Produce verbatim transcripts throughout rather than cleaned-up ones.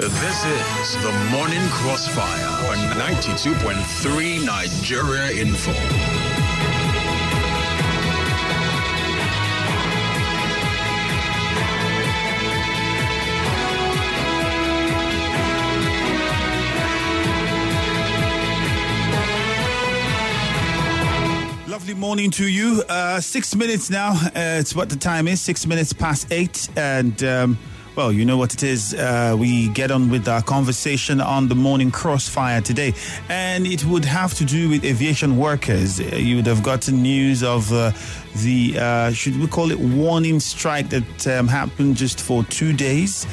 This is the Morning Crossfire on ninety-two point three Nigeria Info. Lovely morning to you. Uh, six minutes now. Uh, it's what the time is. Six minutes past eight. And, um, well, you know what it is. Uh, we get on with our conversation on the Morning Crossfire today. And it would have to do with aviation workers. Uh, you would have gotten news of uh, the, uh, should we call it, warning strike that um, happened just for two days.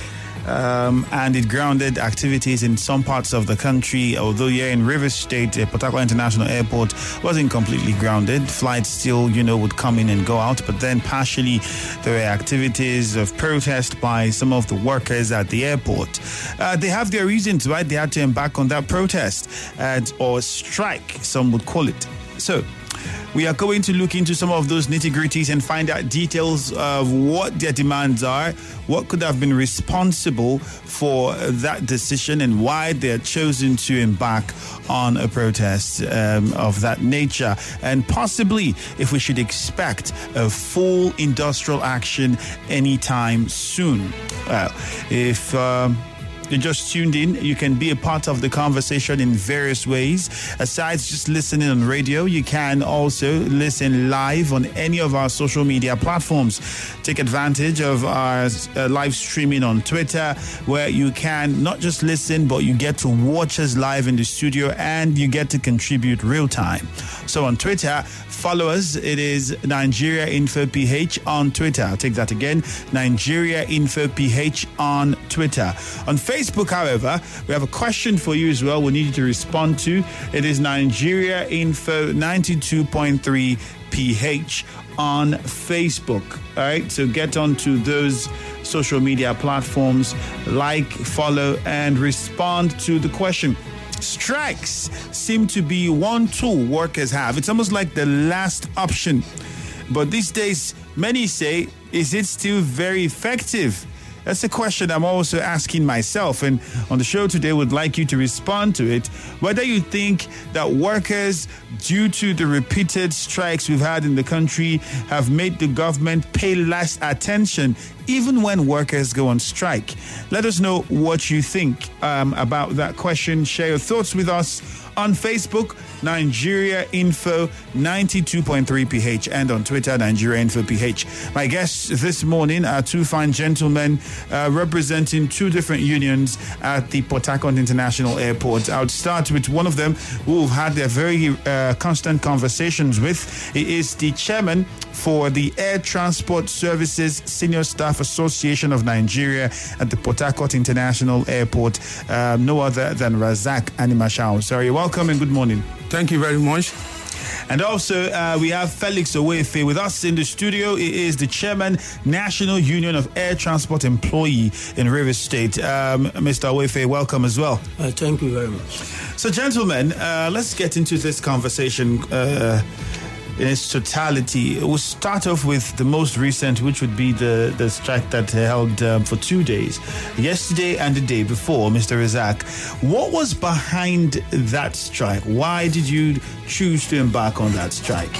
Um, and it grounded activities in some parts of the country, although here in Rivers State, uh, Port Harcourt International Airport wasn't completely grounded. Flights still, you know, would come in and go out, but then partially there were activities of protest by some of the workers at the airport. Uh, they have their reasons why they had to embark on that protest, and, or strike, some would call it. So, we are going to look into some of those nitty-gritties and find out details of what their demands are, what could have been responsible for that decision, and why they are chosen to embark on a protest um, of that nature, and possibly if we should expect a full industrial action anytime soon. Well, if... Um, You just tuned in, you can be a part of the conversation in various ways. Aside just listening on radio, you can also listen live on any of our social media platforms. Take advantage of our uh, live streaming on Twitter, where you can not just listen, but you get to watch us live in the studio and you get to contribute real time. So on Twitter, follow us. It is Nigeria Info P H on Twitter. I'll take that again. Nigeria Info P H on Twitter. On Facebook, however, we have a question for you as well we need you to respond to. It is Nigeria Info ninety-two point three P H on Facebook. All right, so get onto those social media platforms, like, follow, and respond to the question. Strikes seem to be one tool workers have. It's almost like the last option. But these days, many say, is it still very effective? That's a question I'm also asking myself. And on the show today, would like you to respond to it. Whether you think that workers, due to the repeated strikes we've had in the country, have made the government pay less attention even when workers go on strike. Let us know what you think um, about that question. Share your thoughts with us on Facebook, Nigeria Info ninety-two point three P H, and on Twitter, Nigeria Info P H. My guests this morning are two fine gentlemen uh, representing two different unions at the Port Harcourt International Airport. I'll start with one of them who we've had their very uh, constant conversations with. He is the chairman for the Air Transport Services Senior Staff Association of Nigeria at the Port Harcourt International Airport, uh, no other than Razak Animashao. Sorry, welcome and good morning. Thank you very much. And also, uh, we have Felix Owefe with us in the studio. He is the chairman, National Union of Air Transport Employee in Rivers State. Um, Mister Owefe, welcome as well. Uh, thank you very much. So, gentlemen, uh, let's get into this conversation uh, in its totality. We'll start off with the most recent, which would be the, the strike that held um, for two days, yesterday and the day before, Mister Razak. What was behind that strike? Why did you choose to embark on that strike?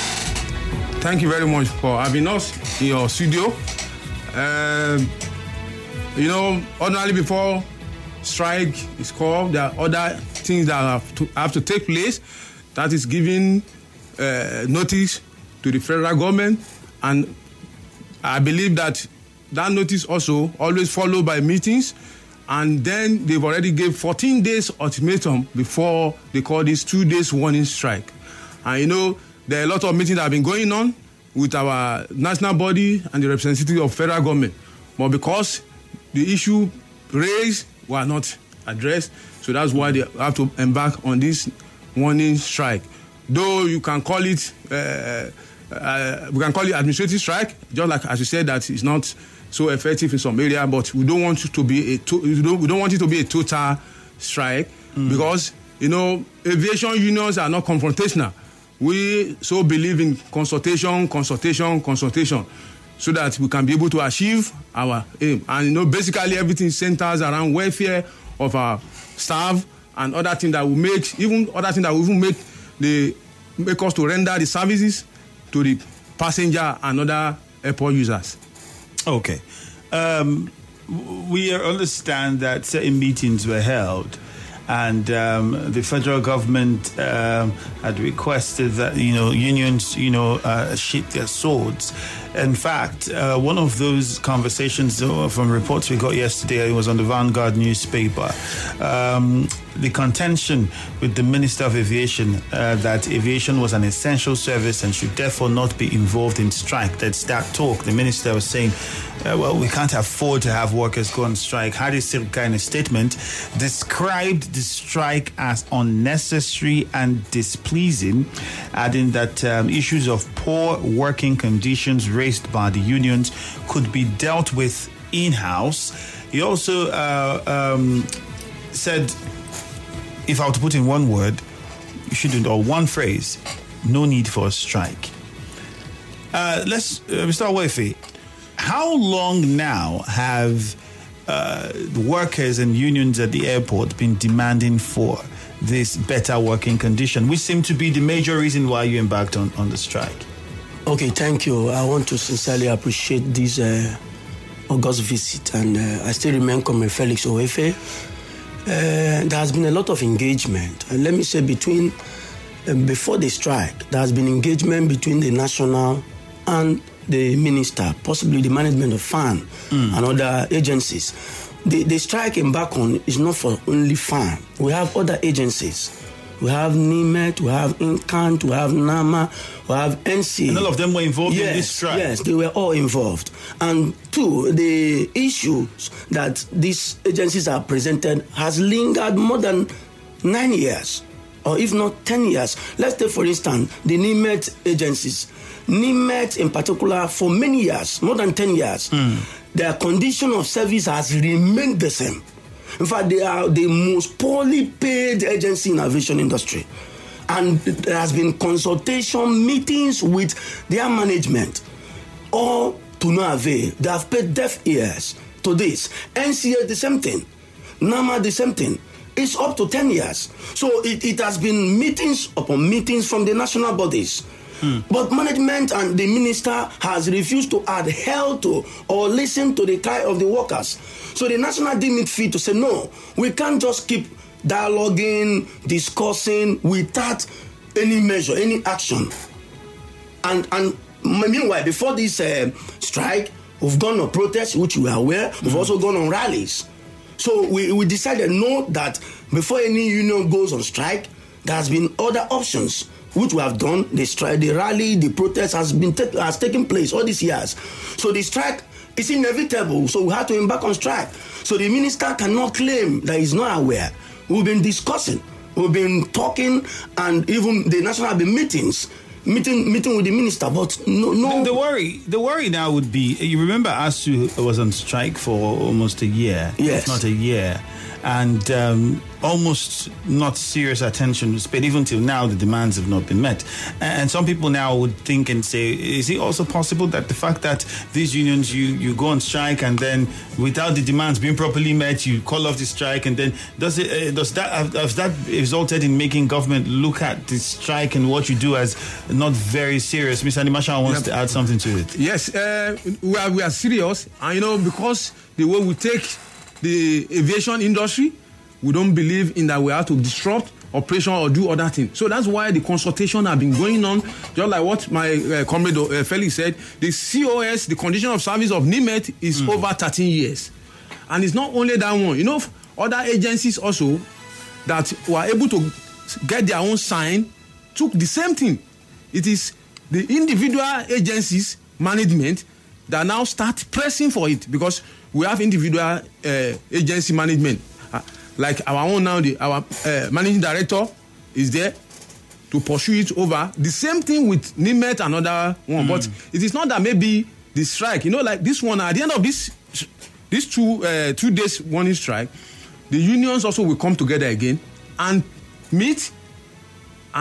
Thank you very much for having us in your studio. Um, you know, ordinarily before strike is called, there are other things that have to, have to take place. That is giving Uh, notice to the federal government, and I believe that that notice also always followed by meetings, and then they've already gave fourteen days ultimatum before they call this two days warning strike. And you know, there are a lot of meetings that have been going on with our national body and the representative of federal government, but because the issue raised were not addressed, so that's why they have to embark on this warning strike. Though you can call it, uh, uh, we can call it administrative strike, just like as you said that it's not so effective in some area, but we don't want it to be a to, we, don't, we don't want it to be a total strike mm. because you know aviation unions are not confrontational. We so believe in consultation, consultation, consultation. so that we can be able to achieve our aim. And you know, basically everything centers around welfare of our staff and other things that will make, even other things that will even make the make us to render the services to the passenger and other airport users. Okay. Um, we understand that certain meetings were held, and um, the federal government um, had requested that, you know, unions, you know, uh, sheath their swords. In fact, uh, one of those conversations uh, from reports we got yesterday, it was on the Vanguard newspaper, um, the contention with the Minister of Aviation uh, that aviation was an essential service and should therefore not be involved in strike. That's that talk. The minister was saying, uh, well, we can't afford to have workers go on strike. Hadi Sirika, in a statement, described the strike as unnecessary and displeasing, adding that um, issues of poor working conditions raised by the unions could be dealt with in-house. He also uh, um, said, if I were to put in one word, you shouldn't, or one phrase, no need for a strike. Uh, let's, uh, Mister Awefe, how long now have uh, workers and unions at the airport been demanding for this better working condition, which seemed to be the major reason why you embarked on, on the strike? Okay, thank you. I want to sincerely appreciate this uh, August visit, and uh, I still remain Comrade Felix Awefe. Uh, there has been a lot of engagement, and let me say between uh, before the strike, there has been engagement between the national and the minister, possibly the management of F A N mm. and other agencies. The, the strike embarked on is not for only F A N. We have other agencies. We have NIMET, we have INCANT, we have NAMA, we have N C A. And all of them were involved yes, in this strike? Yes, they were all involved. And two, the issues that these agencies have presented has lingered more than nine years, or if not ten years. Let's take, for instance, the NIMET agencies. NIMET in particular, for many years, more than ten years, mm. their condition of service has remained the same. In fact, they are the most poorly paid agency in the aviation industry. And there has been consultation meetings with their management, all to no avail. They have paid deaf ears to this. N C A, the same thing. NAMA, the same thing. It's up to ten years. So it, it has been meetings upon meetings from the national bodies. Hmm. But management and the minister has refused to adhere to or listen to the cry of the workers. So the national deemed it fit to say, no, we can't just keep dialoguing, discussing without any measure, any action. And and meanwhile, before this uh, strike, we've gone on protests, which we are aware. We've mm. also gone on rallies. So we, we decided, no, that before any union goes on strike, there has been other options, which we have done. The strike, the rally, the protest has been ta- has taken place all these years. So the strike is inevitable. So we have to embark on strike. So the minister cannot claim that he's not aware. We've been discussing, we've been talking, and even the national have been meetings, meeting meeting with the minister. But no, no. The, the worry, the worry now would be. You remember, ASU was on strike for almost a year, yes, if not a year. And um, almost not serious attention was paid. Even till now, the demands have not been met. And some people now would think and say, is it also possible that the fact that these unions, you, you go on strike and then without the demands being properly met, you call off the strike, and then does it uh, does that have, has that resulted in making government look at the strike and what you do as not very serious? Mister Animasha wants yeah. to add something to it. Yes, uh, we are we are serious, and you know, because the way we take the aviation industry, we don't believe in that we have to disrupt operation or do other things. So that's why the consultation have been going on. Just like what my uh, comrade uh, Felix said, the C O S, the condition of service of NIMET, is mm. over thirteen years. And it's not only that one. You know, other agencies also that were able to get their own sign took the same thing. It is the individual agencies management that now start pressing for it, because we have individual uh, agency management. Uh, like our own now, the, our uh, managing director is there to pursue it over. The same thing with NIMET and other one. Mm. But it is not that maybe the strike, you know, like this one, at the end of this these two uh, two days warning strike, the unions also will come together again and meet and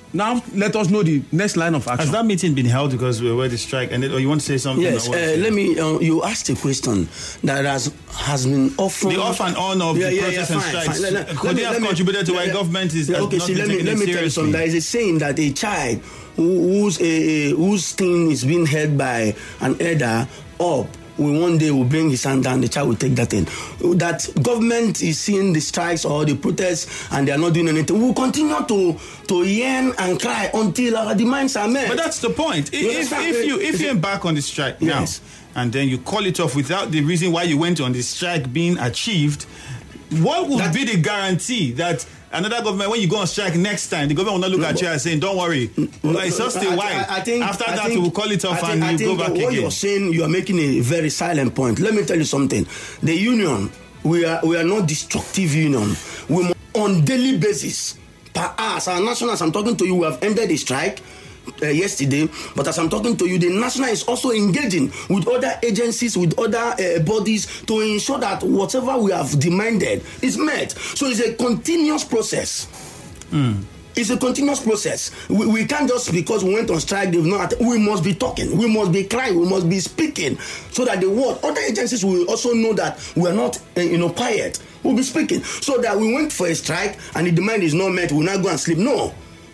now let us know the next line of action. Has that meeting been held because we were the strike? And or you want to say something? Yes. Uh, let me. Uh, you asked a question that has has been often the off and on of yeah, the yeah, protests yeah, and fine, strikes. fine. Let, let, Could let they me, have let contributed me, to why yeah, government is? Yeah, okay, not see, let me let me tell you something. There is a saying that a child who, whose a, whose thing is being held by an elder up, we one day will bring his hand down, the child will take that in. That government is seeing the strikes or the protests and they are not doing anything. We will continue to to yearn and cry until our demands are met. But that's the point. You If, if you if you embark on the strike Yes. now and then you call it off without the reason why you went on the strike being achieved, what would That- be the guarantee that another government, when you go on strike next time, the government will not look No, at but- you and saying, "Don't worry, it's just a I- while." I- I think- After I that, think- we will call it off I and think, you I go think back what again. you're saying, you are making a very silent point. Let me tell you something. The union, we are we are not destructive union. We must, on daily basis, per hours, our nationals, I'm talking to you, we have ended the strike. Uh, yesterday, but as I'm talking to you, the national is also engaging with other agencies, with other uh, bodies to ensure that whatever we have demanded is met. So it's a continuous process. Mm. It's a continuous process. We, we can't just because we went on strike, they've not. We must be talking. We must be crying. We must be speaking, so that the world, other agencies will also know that we are not, uh, you know, quiet. We'll be speaking, so that we went for a strike and the demand is not met. We'll not go and sleep. No.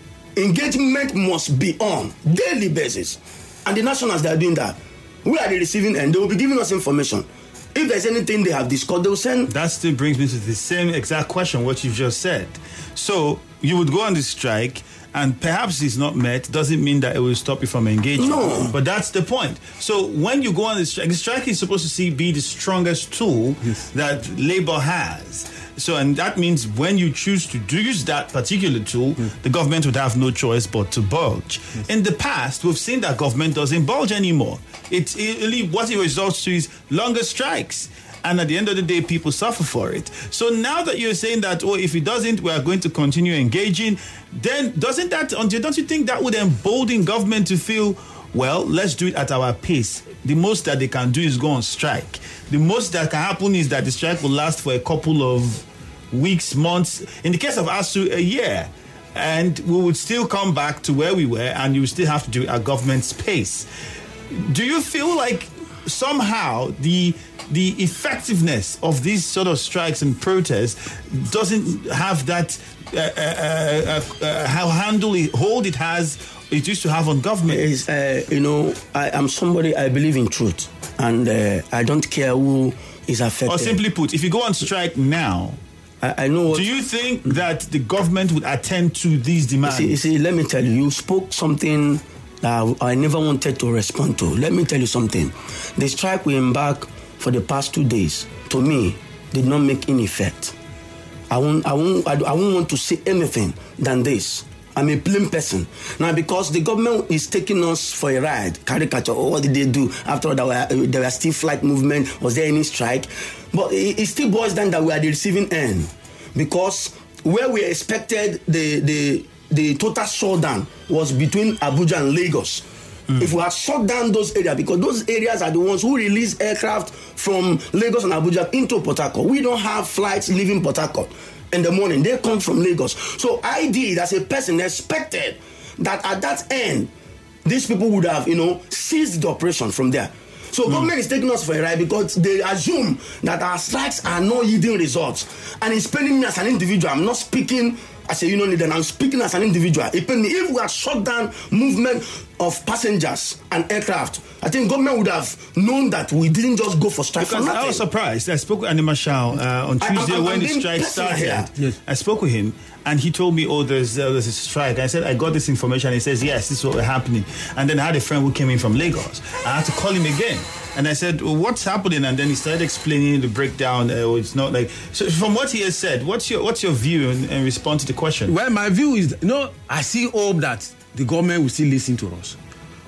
Engagement must be on daily basis, and the nationals that are doing that, we are the receiving end. They will be giving us information. If there's anything they have discussed, they will send. That still brings me to the same exact question what you just said. So you would go on the strike, and perhaps it's not met. Doesn't mean that it will stop you from engaging. No. But that's the point. So when you go on the strike, the strike is supposed to see be the strongest tool Yes. that labor has. So, and that means when you choose to do use that particular tool, yes. the government would have no choice but to bulge. Yes. In the past, we've seen that government doesn't bulge anymore. It's it really what it results to is longer strikes. And at the end of the day, people suffer for it. So now that you're saying that, oh, if it doesn't, we are going to continue engaging, then doesn't that, don't you think that would embolden government to feel, well, let's do it at our pace. The most that they can do is go on strike. The most that can happen is that the strike will last for a couple of weeks, months. In the case of A S U, a year. And we would still come back to where we were, and you would still have to do it at government's pace. Do you feel like somehow the the effectiveness of these sort of strikes and protests doesn't have that uh, uh, uh, uh, how handle it, hold it has it used to have on government? Is uh, you know, I am somebody, I believe in truth, and uh, I don't care who is affected. Or simply put, if you go on strike now, I, I know. What, do you think that the government would attend to these demands? You see, you see, let me tell you, you spoke something that I never wanted to respond to. Let me tell you something. The strike we embarked for the past two days, to me, did not make any effect. I won't, I won't, I won't want to say anything than this. I'm a plain person. Now, because the government is taking us for a ride, caricature, oh, what did they do? After all, there were, there were still flight movement. Was there any strike? But it, it still boils down that we are the receiving end. Because where we expected the, the, the total shutdown was between Abuja and Lagos. Mm. If we had shut down those areas, because those areas are the ones who release aircraft from Lagos and Abuja into Port Harcourt. We don't have flights leaving Port Harcourt in the morning. They come from Lagos. So I did, as a person, expected that at that end, these people would have, you know, ceased the operation from there. So mm. government is taking us for a ride because they assume that our strikes are not yielding results. And it's paining me as an individual. I'm not speaking as a union leader, I'm speaking as an individual. It pains me. If we had shut down movement of passengers and aircraft, I think government would have known that we didn't just go for strike because for nothing. I was surprised. I spoke with Andy Marshall uh, on Tuesday I, I, when the strike started. Yes. I spoke with him, and he told me, oh, there's, uh, there's a strike. I said, I got this information. He says, yes, this is what was happening. And then I had a friend who came in from Lagos. I had to call him again. And I said, well, what's happening? And then he started explaining the breakdown. Uh, it's not like... So from what he has said, what's your what's your view in, in response to the question? Well, my view is, you know, I see hope that the government will still listen to us.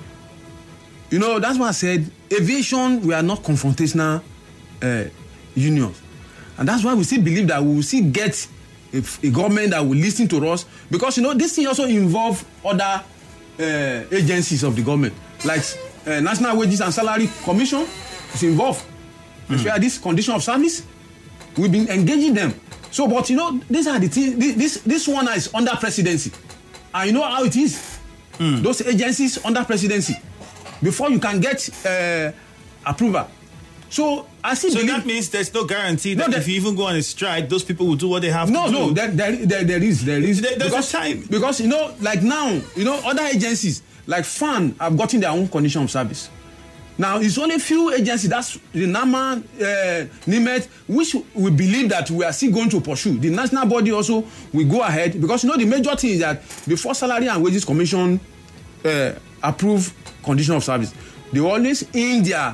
You know, that's why I said, aviation, we are not confrontational uh, unions. And that's why we still believe that we will still get a, a government that will listen to us. Because, you know, this thing also involves other uh, agencies of the government. Like uh, National Wages and Salary Commission is involved. Mm. Especially this condition of service. We've been engaging them. So, but, you know, these are the things, this, this one is under presidency. And you know how it is. Mm. Those agencies under presidency, before you can get uh, approval. So I see. So that means there's no guarantee that, no, that if you even go on a strike, those people will do what they have no, to no, do. No, there, there, there, there is, there is. There, there's because, a time. Because, you know, like now, you know, other agencies, like FAN, have gotten their own condition of service. Now, it's only few agencies, that's the NAMA, uh, NIMET, which we believe that we are still going to pursue. The national body also will go ahead, because, you know, the major thing is that before Salary and Wages Commission uh, approve condition of service, they always in their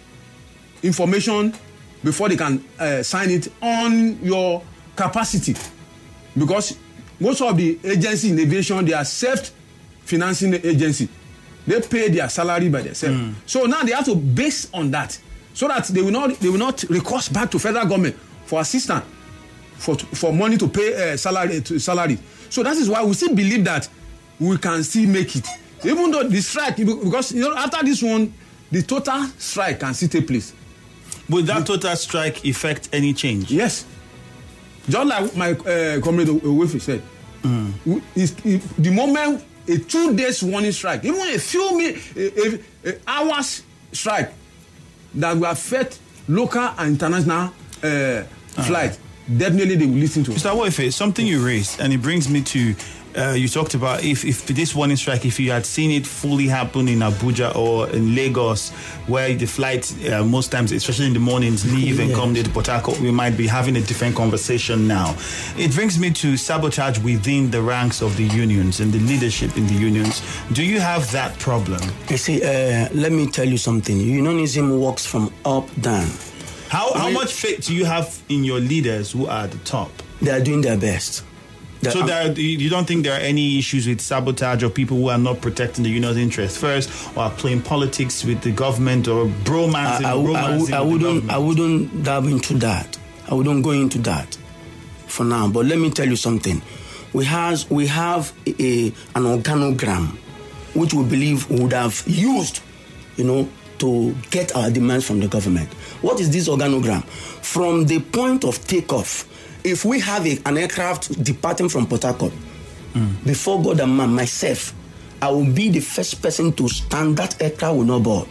information before they can uh, sign it on your capacity, because most of the agencies in aviation, they are self-financing agency. They pay their salary by themselves. Mm. So now they have to base on that, so that they will not they will not recourse back to federal government for assistance, for for money to pay uh, salary to salary. So that is why we still believe that we can still make it, even though the strike, because you know after this one, the total strike can still take place. Will that total strike affect any change? Yes. Just like my uh, comrade Owefi said, mm. is, is, the moment a two days warning strike, even a few minutes, a, a, a hours strike, that will affect local and international uh, flight, right. Definitely they will listen to us. Mister Owefi, something you raised, and it brings me to. Uh, you talked about if, if this warning strike, if you had seen it fully happen in Abuja or in Lagos, where the flights uh, most times, especially in the mornings, leave and yes. come to Port Harcourt, we might be having a different conversation now. It brings me to sabotage within the ranks of the unions and the leadership in the unions. Do you have that problem? You see, uh, let me tell you something. Unionism works from up down. How, how much faith do you have in your leaders who are at the top? They are doing their best. So there, you don't think there are any issues with sabotage or people who are not protecting the union's interests first, or are playing politics with the government, or bromancing? I, I, bromancing I, I, I wouldn't. I wouldn't dive into that. I wouldn't go into that for now. But let me tell you something. We has we have a, an organogram which we believe we would have used, you know, to get our demands from the government. What is this organogram? From the point of takeoff. If we have a, an aircraft departing from Port Harcourt, mm. before God and man, myself, I will be the first person to stand. That aircraft will not board.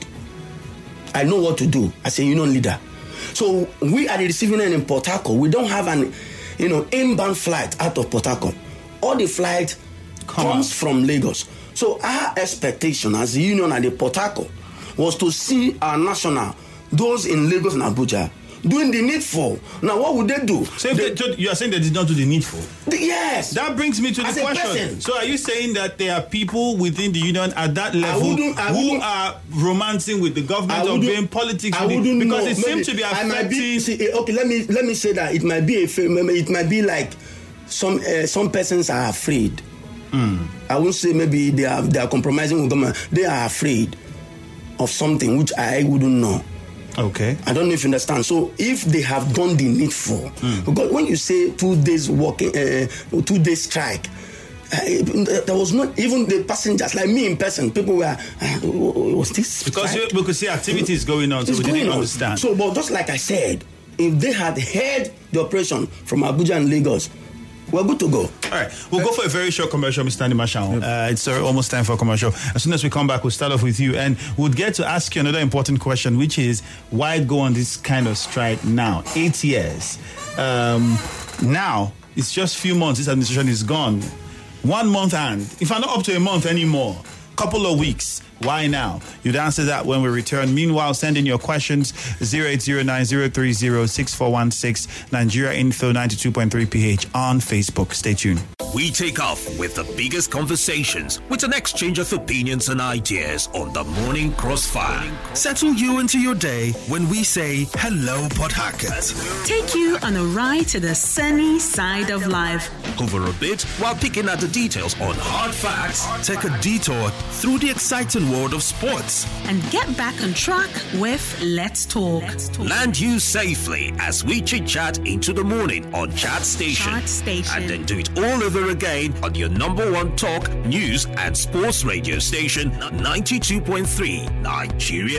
I know what to do as a union leader. So we are the receiving end in Port Harcourt. We don't have an, you know, inbound flight out of Port Harcourt. All the flight Come comes on. from Lagos. So our expectation as a union at the Port Harcourt was to see our national, those in Lagos and Abuja, doing the needful. Now, what would they do? So they, they, you are saying they did not do the needful? The, yes. That brings me to the As question. So are you saying that there are people within the union at that level I I who are romancing with the government or doing politics? I with wouldn't it? Because know. it seems to be affecting... I might be, see, okay, let me let me say that it might be a, it might be like some uh, some persons are afraid. Mm. I won't say maybe they are they are compromising with government. They are afraid of something which I wouldn't know. Okay. I don't know if you understand. So if they have done the needful, mm. because when you say two days working, uh, two days strike, uh, there was not even the passengers like me in person. People were, uh, was this because you, we could see activities going on, so it's we didn't on. understand. So, but just like I said, if they had heard the operation from Abuja and Lagos, we're good to go. All right. We'll go for a very short commercial, Mister Marshall. Uh, it's uh, almost time for a commercial. As soon as we come back, we'll start off with you. And we'll get to ask you another important question, which is, why go on this kind of strike now? Eight years. Um, now, it's just a few months. This administration is gone. One month and, if I'm not up to a month anymore, couple of weeks. Why now? You'd answer that when we return. Meanwhile, send in your questions. zero eight zero nine zero three zero six four one six. Nigeria Info ninety-two point three P H on Facebook. Stay tuned. We take off with the biggest conversations with an exchange of opinions and ideas on the Morning Crossfire. Settle you into your day when we say hello, Port Harcourt. Take you on a ride to the sunny side of life. Over a bit while picking at the details on hard facts. Take a detour through the exciting world of sports. And get back on track with Let's Talk. Let's Talk. Land you safely as we chit-chat into the morning on Chat Station. Chat Station. And then do it all over again on your number one talk, news and sports radio station, ninety-two point three Nigeria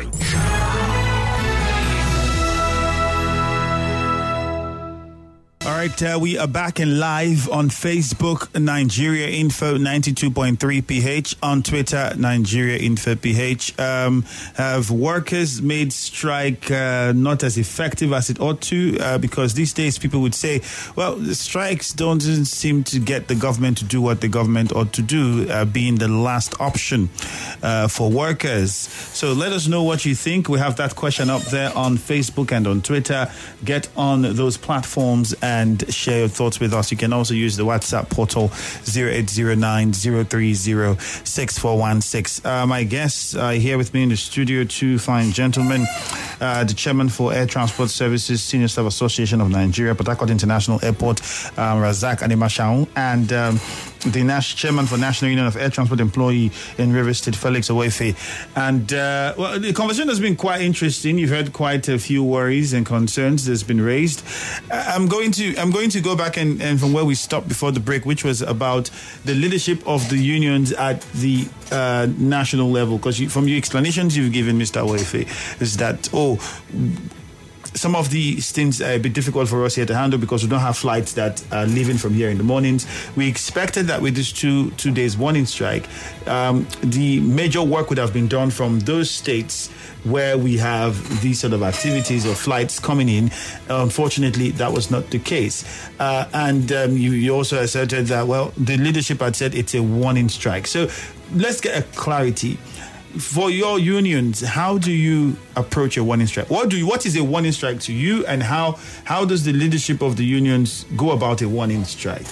Info. All right, uh, we are back and live on Facebook, Nigeria Info ninety-two point three P H, on Twitter, Nigeria Info P H. Um, have workers made strike uh, not as effective as it ought to? Uh, because these days people would say, well, the strikes don't seem to get the government to do what the government ought to do, uh, being the last option uh, for workers. So let us know what you think. We have that question up there on Facebook and on Twitter. Get on those platforms and share your thoughts with us. You can also use the WhatsApp portal zero eight zero nine zero three zero six four one six. Uh, my guests are here with me in the studio, two fine gentlemen. Uh, the chairman for Air Transport Services, Senior Staff Association of Nigeria, Port Harcourt International Airport, um, Razak Animashaun, and um, the Nash chairman for National Union of Air Transport Employee in Rivers State, Felix Owefe. And uh, well, the conversation has been quite interesting. You've heard quite a few worries and concerns that's been raised. I'm going to I'm going to go back and, and from where we stopped before the break, which was about the leadership of the unions at the uh, national level. Because you, from your explanations you've given, Mister Owefe, is that oh. some of these things are a bit difficult for us here to handle because we don't have flights that are leaving from here in the mornings. We expected that with this two two days warning strike, um, the major work would have been done from those states where we have these sort of activities or flights coming in. Unfortunately, that was not the case. Uh, and um, you, you also asserted that, well, the leadership had said it's a warning strike. So let's get a clarity. For your unions, how do you approach a warning strike? What do you, what is a warning strike to you, and how how does the leadership of the unions go about a warning strike?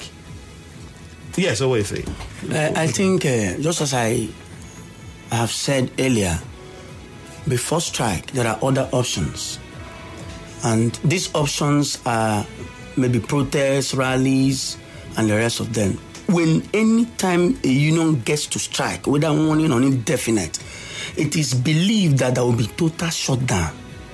Yes, Owefe. Uh, I think, uh, just as I have said earlier, before strike, there are other options. And these options are maybe protests, rallies, and the rest of them. When any time a union gets to strike, whether warning or indefinite, it is believed that there will be total shutdown.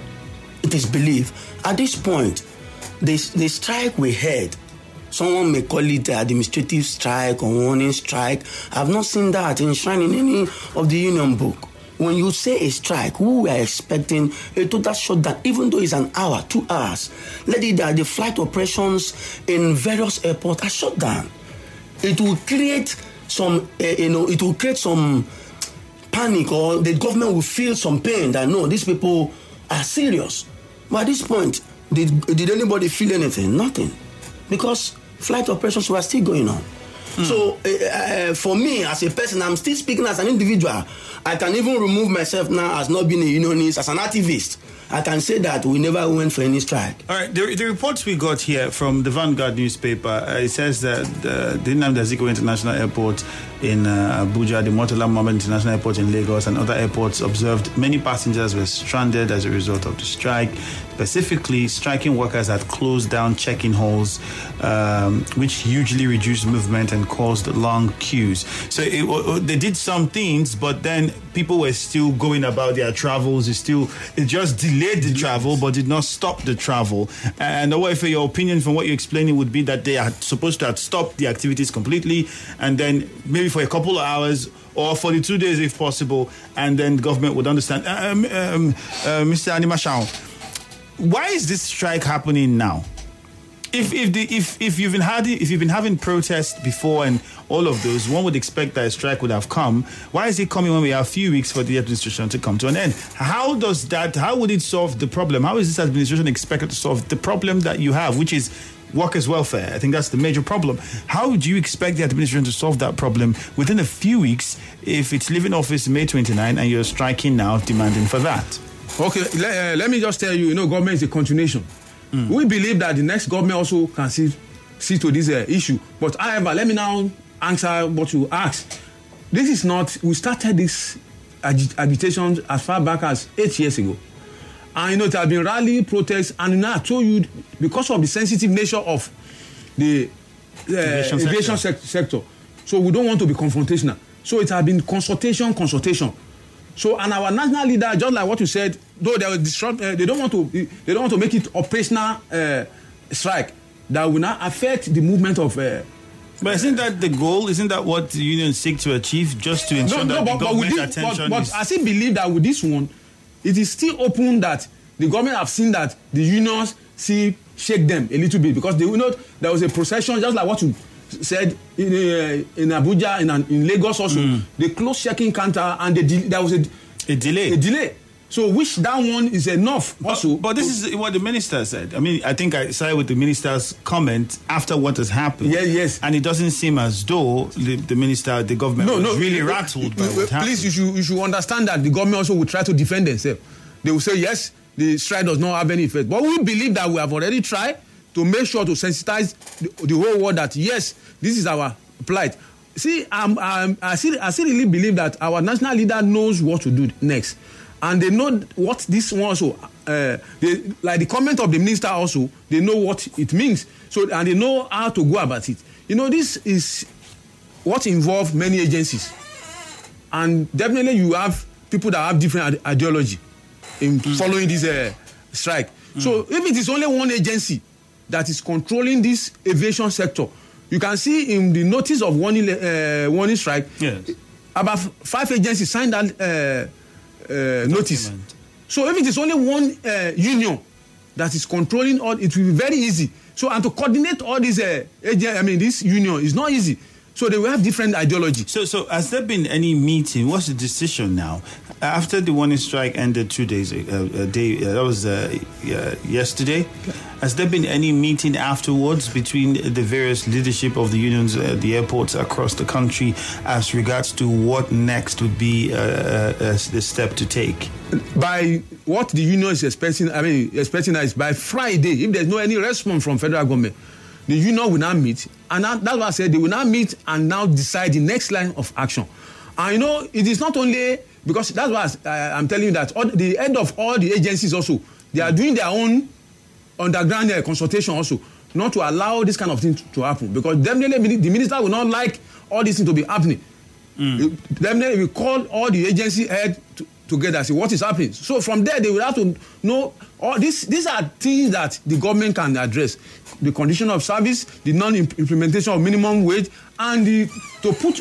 It is believed. At this point, the, the strike we had, someone may call it an administrative strike or warning strike. I've not seen that enshrined in any of the union book. When you say a strike, we are expecting a total shutdown, even though it's an hour, two hours. Let it that the flight operations in various airports are shut down. It will create some, uh, you know, it will create some panic, or the government will feel some pain that no, these people are serious. But at this point, did, did anybody feel anything? Nothing, because flight operations were still going on. Mm. So uh, uh, for me, as a person, I'm still speaking as an individual. I can even remove myself now as not being a unionist, as an activist. I can say that we never went for any strike. All right, the, the reports we got here from the Vanguard newspaper, uh, it says that uh, the Nnamdi Azikiwe International Airport in uh, Abuja, the Murtala Mohammed International Airport in Lagos, and other airports observed many passengers were stranded as a result of the strike. Specifically, striking workers had closed down check-in halls, um, which hugely reduced movement and caused long queues. So it, they did some things, but then people were still going about their travels. It still it just delayed the travel, but did not stop the travel. And Owefe, your opinion from what you're explaining would be that they are supposed to have stopped the activities completely, and then maybe for a couple of hours or for the two days if possible, and then government would understand. Um, um, uh, Mister Animashaun, why is this strike happening now? If if the if if you've been had if you've been having protests before and all of those, one would expect that a strike would have come. Why is it coming when we have a few weeks for the administration to come to an end? How does that? How would it solve the problem? How is this administration expected to solve the problem that you have, which is workers' welfare? I think that's the major problem. How do you expect the administration to solve that problem within a few weeks if it's leaving office May twenty-ninth and you're striking now, demanding for that? Okay, let, uh, let me just tell you, you know, government is a continuation. Mm. We believe that the next government also can see, see to this uh, issue. But however, let me now answer what you asked. This is not, we started this ag- agitation as far back as eight years ago. And you know, there have been rally protests, and now I told you, because of the sensitive nature of the uh, aviation, aviation sector. Se- sector, so we don't want to be confrontational. So it has been consultation, consultation. So, and our national leader, just like what you said, though they will disrupt, uh, they don't want to, they don't want to make it operational uh, strike that will not affect the movement of. Uh, but isn't that the goal? Isn't that what the unions seek to achieve? Just to ensure no, no, that but, the government but attention but, is. But I still believe that with this one, it is still open that the government have seen that the unions see shake them a little bit, because they you know there was a procession, just like what you said in uh, in Abuja, in in Lagos also. Mm. They closed checking counter and they de- there was a, a delay. A delay. So which that one is enough also. But, but this is what the minister said. I mean, I think I started with the minister's comment after what has happened. Yes, yes. And it doesn't seem as though the, the minister, the government no, was no, really uh, rattled uh, by what happened. Please, you should, you should understand that the government also will try to defend themselves. They will say, yes, the strike does not have any effect. But we believe that we have already tried to make sure to sensitize the, the whole world that, yes, this is our plight. See, um, um, I, still, I still really believe that our national leader knows what to do next. And they know what this one also, uh, they, like the comment of the minister also, they know what it means. So, and they know how to go about it. You know, this is what involves many agencies. And definitely you have people that have different ideology in mm. following this uh, strike. Mm. So if it is only one agency that is controlling this aviation sector, you can see in the notice of warning, uh, warning strike, yes. about five agencies signed that uh, Uh, notice. So if it is only one uh, union that is controlling all, it will be very easy. So and to coordinate all these, uh, I mean, this union is not easy. So they will have different ideology. So, so has there been any meeting? What's the decision now? After the warning strike ended two days ago, uh, a day uh, that was uh, uh, yesterday. Okay. Has there been any meeting afterwards between the various leadership of the unions, uh, the airports across the country, as regards to what next would be uh, uh, the step to take? By what the union is expecting, I mean, expecting is by Friday, if there's no any response from federal government, the union will now meet, and now, that's what I said, they will now meet and now decide the next line of action. And you know, it is not only, because that's what I, I'm telling you, that all, the head of all the agencies also, they are doing their own underground uh, consultation also, not to allow this kind of thing to, to happen, because definitely the minister will not like all this thing to be happening. Mm. Definitely we call all the agency head to, together and see what is happening. So from there, they will have to know all this. These are things that the government can address: the condition of service, the non-implementation of minimum wage, and the, to put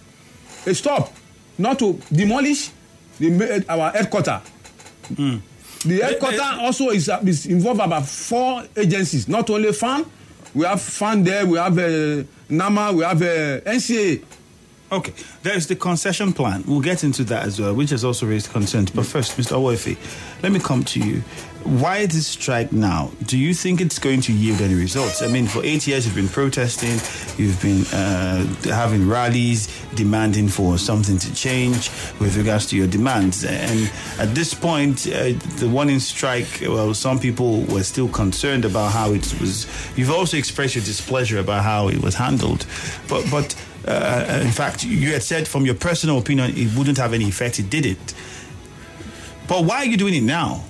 a stop, not to demolish the, our headquarters. Mm. The headquarters also is, is involved about four agencies, not only F A N. We have F A N there, we have uh, NAMA, we have uh, N C A. Okay, there's the concession plan. We'll get into that as well, which has also raised concerns. But first, Mister Owoefe, let me come to you. Why this strike now? Do you think it's going to yield any results? I mean, for eight years you've been protesting, you've been uh, having rallies, demanding for something to change with regards to your demands. And at this point, uh, the warning strike, well, some people were still concerned about how it was. You've also expressed your displeasure about how it was handled. But, but uh, in fact, you had said from your personal opinion it wouldn't have any effect. It did it. But why are you doing it now?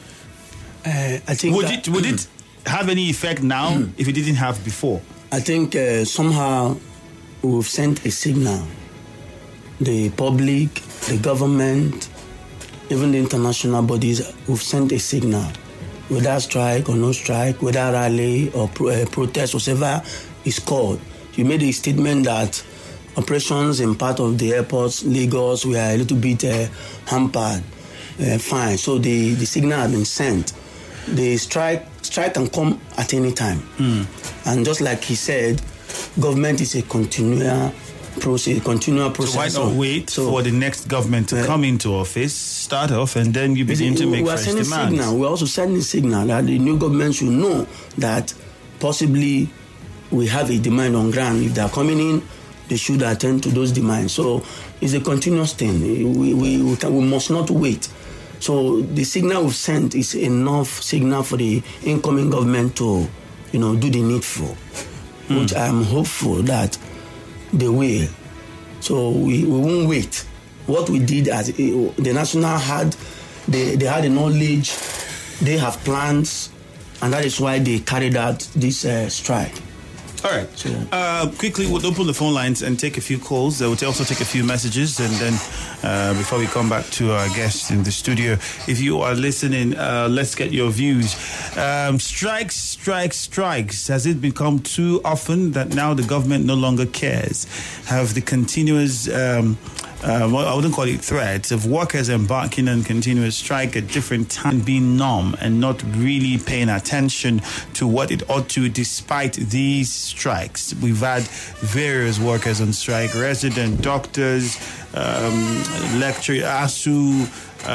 Uh, I think would that, it would it have any effect now if it didn't have before? I think uh, somehow we've sent a signal. The public, the government, even the international bodies, we've sent a signal. Whether strike or no strike, whether rally or pro- uh, protest, whatever is called. You made a statement that operations in part of the airports, Lagos, were a little bit uh, hampered. Uh, fine. So the, the signal has been sent. The strike strike can come at any time. Mm. And just like he said, government is a continual process. Continual process. So why not wait so, for the next government to uh, come into office, start off, and then you begin to make fresh demands? Signal. We're also sending a signal that the new government should know that possibly we have a demand on ground. If they're coming in, they should attend to those demands. So it's a continuous thing. We, we, we, can, we must not wait. So the signal we've sent is enough signal for the incoming government to, you know, do the needful, mm. which I'm hopeful that they will. So we, we won't wait. What we did as uh, the national had, they, they had the knowledge, they have plans, and that is why they carried out this uh, strike. All right. So, uh, quickly, we'll open the phone lines and take a few calls. Uh, we'll also take a few messages. And then uh, before we come back to our guests in the studio, if you are listening, uh, let's get your views. Um, strikes, strikes, strikes. Has it become too often that now the government no longer cares? Have the continuous um, uh, well, I wouldn't call it threats, of workers embarking on continuous strike at different times being numb and not really paying attention to what it ought to, despite these strikes. We've had various workers on strike, resident doctors, um, lecturer, A S U,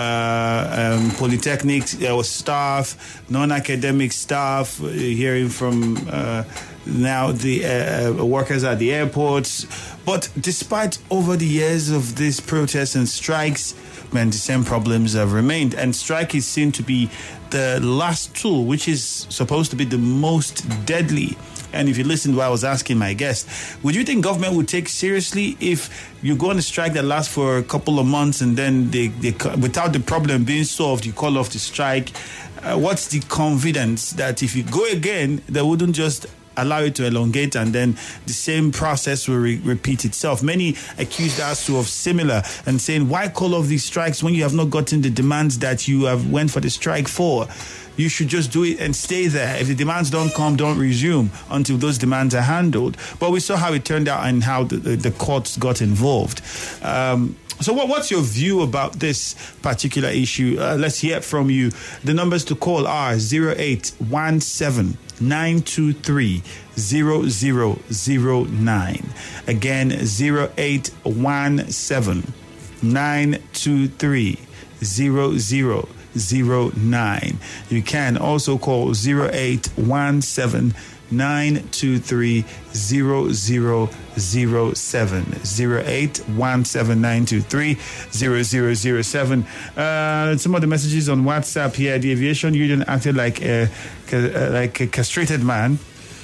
uh, um, polytechnic uh, staff, non-academic staff, uh, hearing from uh, now the uh, workers at the airports. But despite over the years of these protests and strikes, man, the same problems have remained. And strike is seen to be the last tool, which is supposed to be the most deadly. And if you listen to what I was asking my guest, would you think government would take seriously if you go on a strike that lasts for a couple of months and then they, they without the problem being solved, you call off the strike? Uh, what's the confidence that if you go again, they wouldn't just allow it to elongate and then the same process will re- repeat itself? Many accuse A S U of similar and saying, why call off these strikes when you have not gotten the demands that you have went for the strike for? You should just do it and stay there. If the demands don't come, don't resume until those demands are handled. But we saw how it turned out and how the, the, the courts got involved. Um, so what, what's your view about this particular issue? Uh, let's hear from you. The numbers to call are zero eight one seven nine two three zero zero zero nine. Again, zero eight one seven nine two three zero zero zero nine. You can also call zero eight one seven nine two three zero zero zero seven. zero eight one seven nine two three zero zero zero seven. Uh, some of the messages on WhatsApp here. The aviation union acted like a, like a castrated man.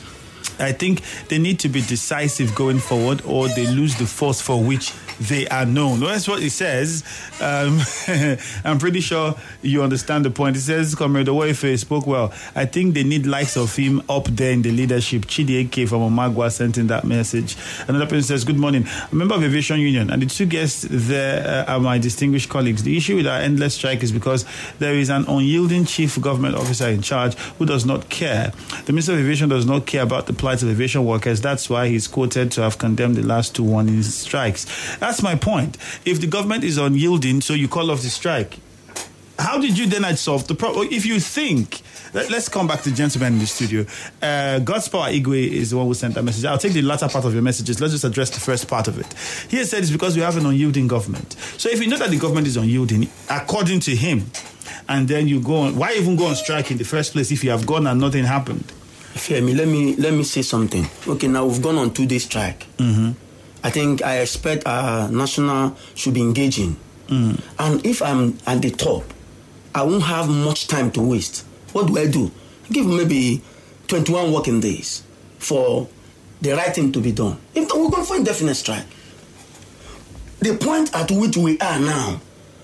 I think they need to be decisive going forward, or they lose the force for which they are known. Well, that's what it says. Um, I'm pretty sure you understand the point. It says, Comrade Owoife spoke well. I think they need likes of him up there in the leadership. Chidi Eke from Omagwa sent in that message. Another person says, good morning. A member of Aviation Union, and the two guests there uh, are my distinguished colleagues. The issue with our endless strike is because there is an unyielding chief government officer in charge who does not care. The Minister of Aviation does not care about the plight of aviation workers. That's why he's quoted to have condemned the last two warning strikes. That's my point. If the government is unyielding, so you call off the strike, how did you then solve the problem? If you think, let, let's come back to the gentleman in the studio. Uh, God's Power Igwe is the one who sent that message. I'll take the latter part of your messages. Let's just address the first part of it. He has said it's because we have an unyielding government. So if you know that the government is unyielding, according to him, and then you go on, why even go on strike in the first place if you have gone and nothing happened? Femi, let me let me say something. Okay, now we've gone on two-day strike. Mm-hmm. I think I expect our national should be engaging. Mm. And if I'm at the top, I won't have much time to waste. What do I do? Give maybe twenty-one working days for the right thing to be done. If we're going for indefinite strike, the point at which we are now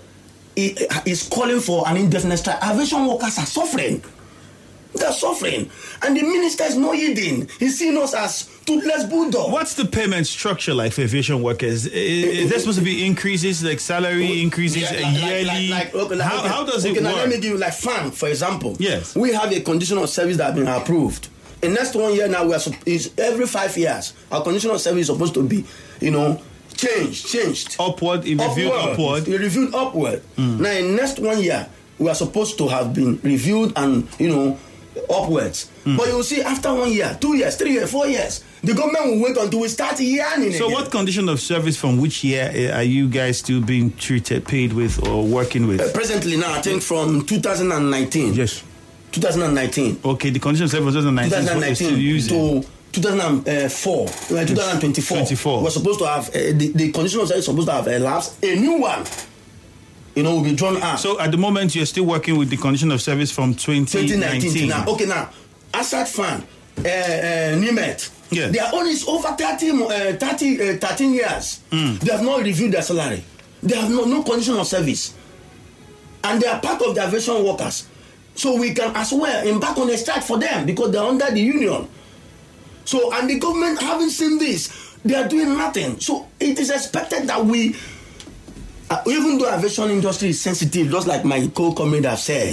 is calling for an indefinite strike. Aviation workers are suffering. They're suffering. And the minister is not yielding. He's seeing us as toothless bulldog. What's the payment structure like for aviation workers? Is, is there supposed to be increases, like salary increases yeah, like, yearly? Like, like, okay, like, how, okay, how does okay, it now work? Let me give you like F A N, for example. Yes. We have a condition of service that has been approved. In next one year now, we are is every five years, our condition of service is supposed to be, you know, changed, changed. Upward, reviewed upward. upward. Reviewed upward. Mm. Now, in next one year, we are supposed to have been reviewed and, you know, upwards. Mm. But you'll see after one year, two years, three years, four years, the government will wait until we start yearning. So again. What condition of service from which year are you guys still being treated, paid with, or working with? Uh, presently now, I think from two thousand nineteen. Yes. two thousand nineteen. Okay, the condition of service from twenty nineteen, twenty nineteen still using. To two thousand four, twenty twenty-four. twenty-four. We're supposed to have, uh, the, the condition of service is supposed to have elapsed. A new one, you know, will be drawn out. So at the moment, you're still working with the condition of service from twenty nineteen. Now, okay, now, Asad Fan, uh, uh, Nimet, yes. Their own is over thirty, uh, thirty, uh, thirteen years. Mm. They have not reviewed their salary. They have no, no condition of service. And they are part of the aviation workers. So we can as well embark on a strike for them because they're under the union. So, and the government haven't seen this. They are doing nothing. So it is expected that we, uh, even though aviation industry is sensitive, just like my co-comrade have said,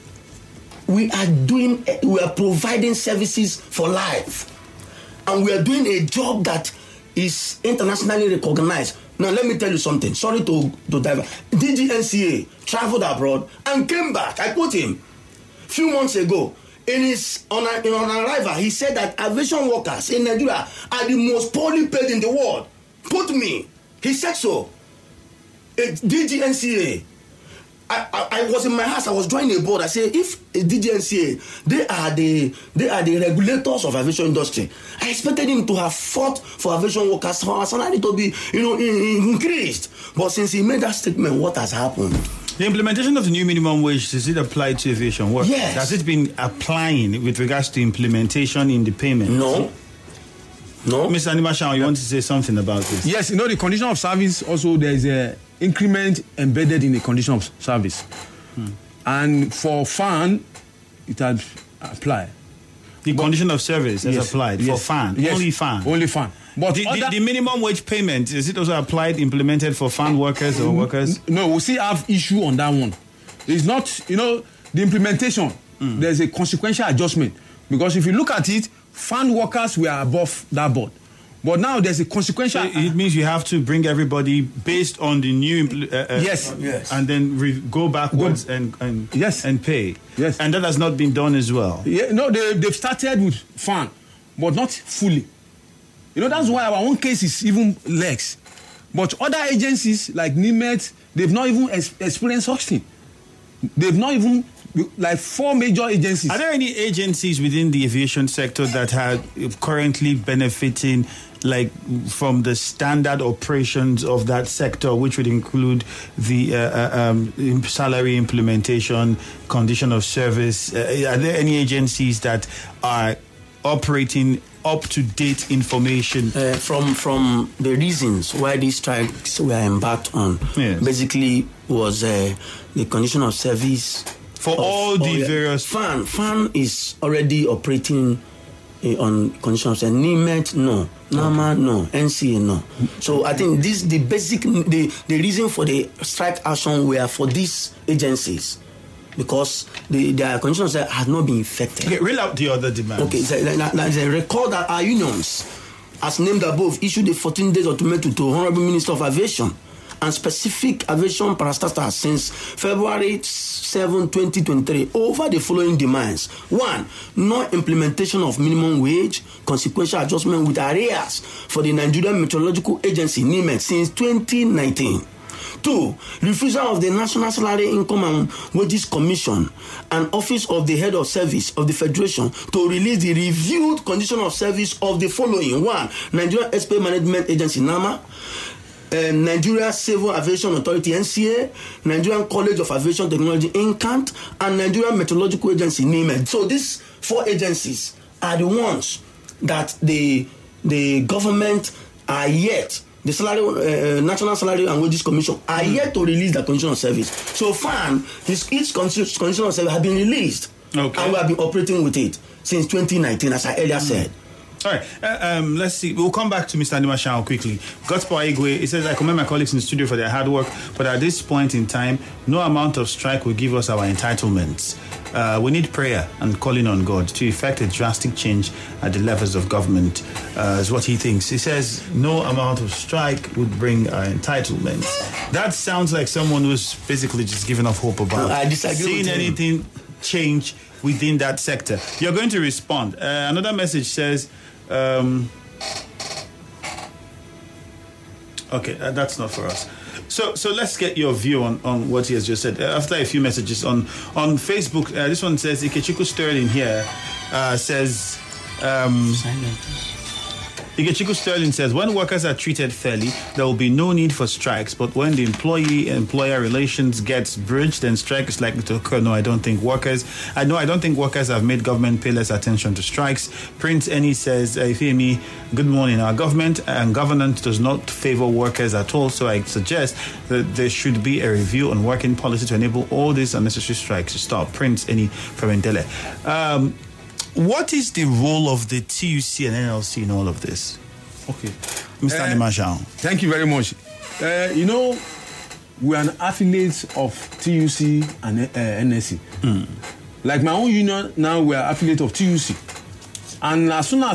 we are doing, we are providing services for life. And we are doing a job that is internationally recognized. Now, let me tell you something. Sorry to, to dive. D G N C A traveled abroad and came back. I quote him. A few months ago, in his on, a, in on arrival, he said that aviation workers in Nigeria are the most poorly paid in the world. Put me. He said so. It, D G N C A. I, I, I was in my house. I was drawing a board. I said, if D G N C A, they are the they are the regulators of aviation industry. I expected him to have fought for aviation workers for our salary to be, you know, in, in, increased. But since he made that statement, what has happened? The implementation of the new minimum wage, does it apply to aviation workers? Yes. Has it been applying with regards to implementation in the payment? No. No. Mister Animashaw, you want to say something about this? Yes, you know, the condition of service also, there is a increment embedded in the condition of service. Hmm. And for fan, it had applied. The but, condition of service has yes, applied yes, for fan, yes, only fan. Only fan. But the, other, the, the minimum wage payment, is it also applied, implemented for fan workers or workers? No, we still have issue on that one. It's not, you know, the implementation, mm. there's a consequential adjustment. Because if you look at it, fan workers were above that board. But now there's a consequential... So it means you have to bring everybody based on the new... Impl- uh, uh, yes. yes. And then re- go backwards go. and, and, yes. and pay. Yes. And that has not been done as well. Yeah, no, they, they've started with fan, but not fully. You know, that's why our own case is even less. But other agencies like NIMET, they've not even ex- experienced such thing. They've not even... Like four major agencies. Are there any agencies within the aviation sector that are currently benefiting, like, from the standard operations of that sector, which would include the uh, um, salary implementation, condition of service? Uh, are there any agencies that are operating up-to-date information? Uh, from from the reasons why these strikes were embarked on, yes. basically was uh, the condition of service. For of, all the oh, yeah. various... Fan, fan is already operating uh, on conditions of NIMET, no. NAMA, okay. no. N C A, no. So I think this the basic, the, the reason for the strike action were for these agencies. Because the, their conditions have not been effected. Okay, reel out the other demands. Okay, there's a record that our unions, as named above, issued a fourteen days ultimatum to Honorable Minister of Aviation and specific aviation parastatals since February seventh, twenty twenty-three over the following demands. One, no implementation of minimum wage, consequential adjustment with arrears for the Nigerian Meteorological Agency, NIMET, since twenty nineteen. Two, refusal of the National Salary Income and Wages Commission and Office of the Head of Service of the Federation to release the reviewed condition of service of the following. One, Nigerian Airspace Management Agency, NAMA, Um, Nigeria Civil Aviation Authority, N C A, Nigerian College of Aviation Technology, N C A N T, and Nigerian Meteorological Agency, NIMET. So these four agencies are the ones that the the government are yet, the salary, uh, National Salary and Wages Commission are mm. yet to release the condition of service. So far, this each condition of service has been released, okay. and we have been operating with it since twenty nineteen, as I earlier mm. said. All right, uh, um, let's see. We'll come back to Mister Animashaw quickly. Gospel Igwe, he says, I commend my colleagues in the studio for their hard work, but at this point in time, no amount of strike will give us our entitlements. Uh, we need prayer and calling on God to effect a drastic change at the levels of government, uh, is what he thinks. He says no amount of strike would bring our entitlements. That sounds like someone who's basically just giving up hope about I disagree seeing with anything change within that sector. You're going to respond. Uh, another message says, Um, okay, uh, that's not for us. So, so let's get your view on, on what he has just said. Uh, after a few messages on on Facebook, uh, this one says Ikechukwu Sterling here uh, says. Um, Ikechukwu Sterling says, when workers are treated fairly, there will be no need for strikes. But when the employee-employer relations gets bridged, then strike is likely to occur. No, I don't think workers... I know I don't think workers have made government pay less attention to strikes. Prince Eni says, Ifemi, good morning. Our government and governance does not favor workers at all. So I suggest that there should be a review on working policy to enable all these unnecessary strikes to stop. Prince Eni from Ndele. Um... What is the role of the T U C and N L C in all of this? Okay. Mister Uh, Animashaw. Thank you very much. Uh, you know, we are an affiliate of T U C and uh, N S C. Mm. Like my own union, now we are affiliate of T U C. And as soon as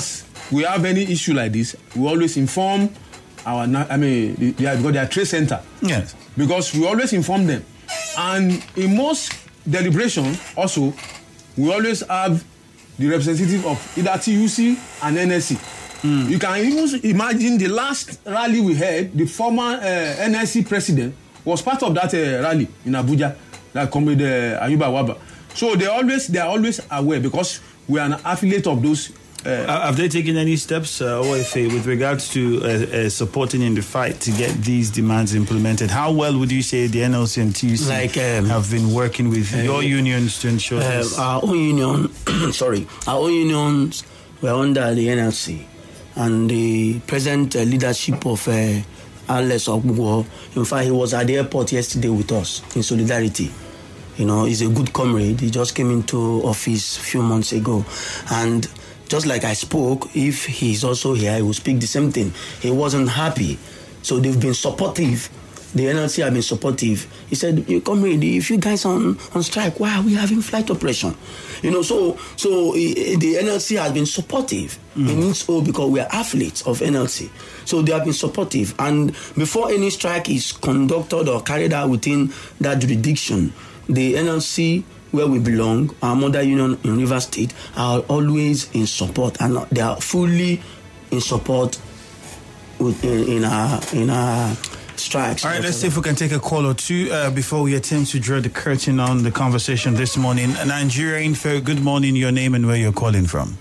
we have any issue like this, we always inform our, I mean, they have got their trade center. Yes. Because we always inform them. And in most deliberations also, we always have the representative of either T U C and N S C. Mm. You can even imagine the last rally we had, the former uh, N S C president was part of that uh, rally in Abuja, that comrade uh, Ayuba Waba. So they always they are always aware because we are an affiliate of those. Uh, Have they taken any steps, uh, O F A, with regards to uh, uh, supporting in the fight to get these demands implemented? How well would you say the N L C and T U C like, um, have been working with uh, your unions to ensure uh, this? Our own union, sorry, our own unions were under the N L C, and the present uh, leadership of uh, Alex Ogbugo. In fact, he was at the airport yesterday with us in solidarity. You know, he's a good comrade. He just came into office a few months ago, and just like I spoke, if he's also here, he will speak the same thing. He wasn't happy. So they've been supportive. The N L C have been supportive. He said, you comrade, if you guys are on, on strike, why are we having flight operation? You know, so so uh, the N L C has been supportive mm. in its own because we are athletes of N L C. So they have been supportive. And before any strike is conducted or carried out within that jurisdiction, the N L C, where we belong, our mother union in Rivers State, are always in support, and they are fully in support with, in, in our in our strikes. All right, let's see if we can take a call or two uh, before we attempt to draw the curtain on the conversation this morning. Nigeria Info, good morning, your name and where you're calling from.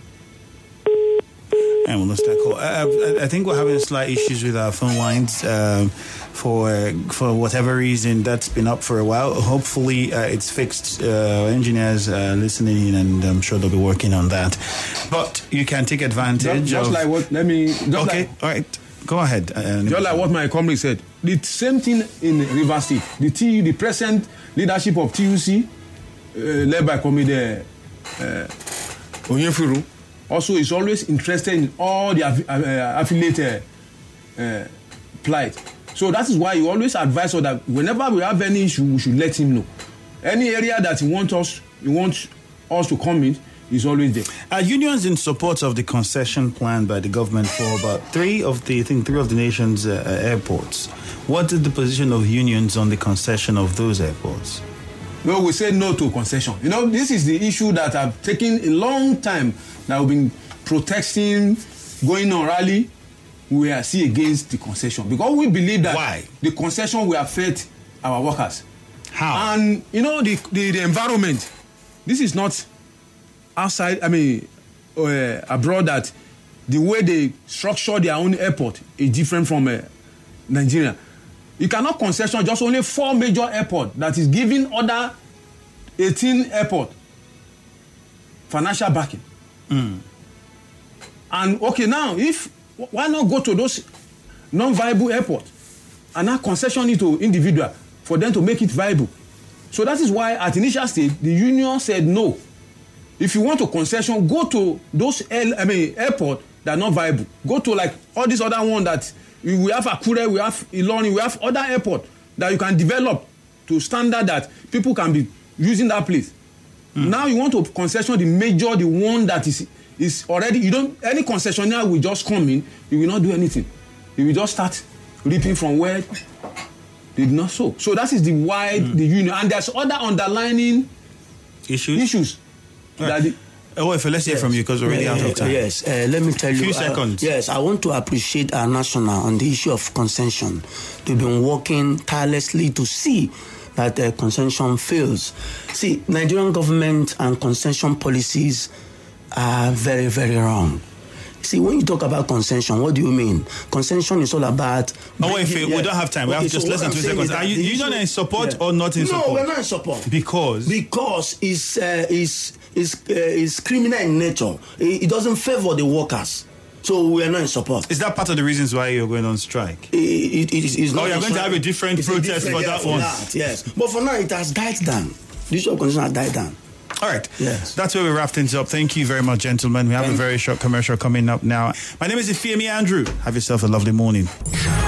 And we'll let's that call. Uh, I think we're having slight issues with our phone lines um, for uh, for whatever reason. That's been up for a while. Hopefully, uh, it's fixed. Uh, engineers uh, listening in, and I'm sure they'll be working on that. But you can take advantage. Just, just of, like what? Let me. Just okay, like, all right. Go ahead. Uh, just like what my comrade said. The same thing in Rivers State. The T, the present leadership of T U C, uh, led by Comrade uh, Onyefuru, also is always interested in all the uh, uh, affiliate uh, uh, plight. So that is why you always advise us that whenever we have any issue, we should let him know. Any area that he wants us, he wants us to come in, is always there. Are unions in support of the concession plan by the government for about three of the, I think, three of the nation's uh, airports? What is the position of unions on the concession of those airports? No, we say no to concession. You know, this is the issue that have taken a long time that we've been protesting, going on rally. We are still against the concession because we believe that Why? the concession will affect our workers. How? And, you know, the, the, the environment, this is not outside, I mean, uh, abroad, that the way they structure their own airport is different from uh, Nigeria. You cannot concession just only four major airports that is giving other eighteen airports financial backing. Mm. And okay, now, if why not go to those non-viable airports and now concession it to individual for them to make it viable? So that is why at initial stage, the union said no. If you want to concession, go to those L, I mean, airports that are not viable. Go to like all these other ones that we have Akure, we have Ilorin, we have other airports that you can develop to standard that people can be using that place. Mm. Now you want to concession the major, the one that is is already, you don't, any concessionaire will just come in, you will not do anything. You will just start reaping from where they did not sow. So that is the why mm. the union, and there's other underlining issues. issues. Right. That the, oh, if let's hear yes. from you because we're already uh, out of time. Yes, uh, let me tell A you. few uh, seconds. Yes, I want to appreciate our national on the issue of concession. They've been working tirelessly to see that uh, concession fails. See, Nigerian government and concession policies are very, very wrong. See, when you talk about concession, what do you mean? Concession is all about... Oh, wait, yeah. we don't have time. We okay, have just so less than two seconds. Are you, you not in support yeah. or not in no, support? No, we're not in support. Because? Because it's, uh, it's, it's, uh, it's criminal in nature. It, it doesn't favor the workers. So we are not in support. Is that part of the reasons why you're going on strike? It, it, it is it's not. Oh, you're going to have a different it's protest a different, for yeah, that for one? That, yes. But for now, it has died down. The issue of concession has died down. All right. Yes. That's where we wrap things up. Thank you very much, gentlemen. We have Thank a very short commercial coming up now. My name is Ifeami Andrew. Have yourself a lovely morning.